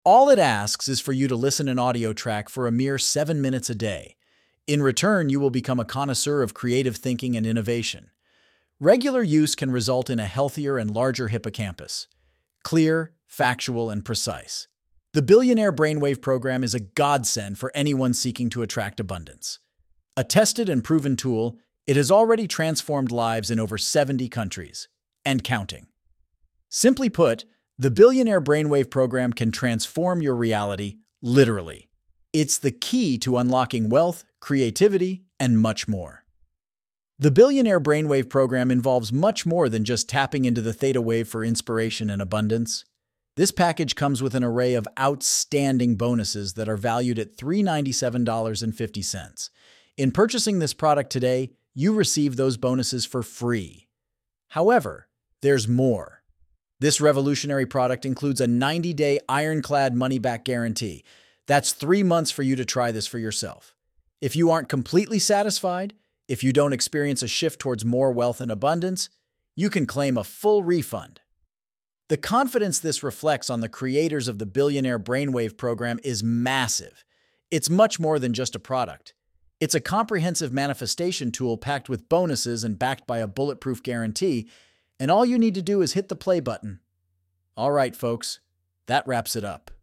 All it asks is for you to listen an audio track for a mere 7 minutes a day. In return, you will become a connoisseur of creative thinking and innovation. Regular use can result in a healthier and larger hippocampus. Clear, factual, and precise. The Billionaire Brainwave program is a godsend for anyone seeking to attract abundance. A tested and proven tool, it has already transformed lives in over 70 countries, and counting. Simply put, the Billionaire Brainwave program can transform your reality, literally. It's the key to unlocking wealth, creativity, and much more. The Billionaire Brainwave program involves much more than just tapping into the theta wave for inspiration and abundance. This package comes with an array of outstanding bonuses that are valued at $397.50. In purchasing this product today, you receive those bonuses for free. However, there's more. This revolutionary product includes a 90-day ironclad money-back guarantee. That's 3 months for you to try this for yourself. If you aren't completely satisfied, if you don't experience a shift towards more wealth and abundance, you can claim a full refund. The confidence this reflects on the creators of the Billionaire Brainwave program is massive. It's much more than just a product. It's a comprehensive manifestation tool packed with bonuses and backed by a bulletproof guarantee, and all you need to do is hit the play button. All right, folks, that wraps it up.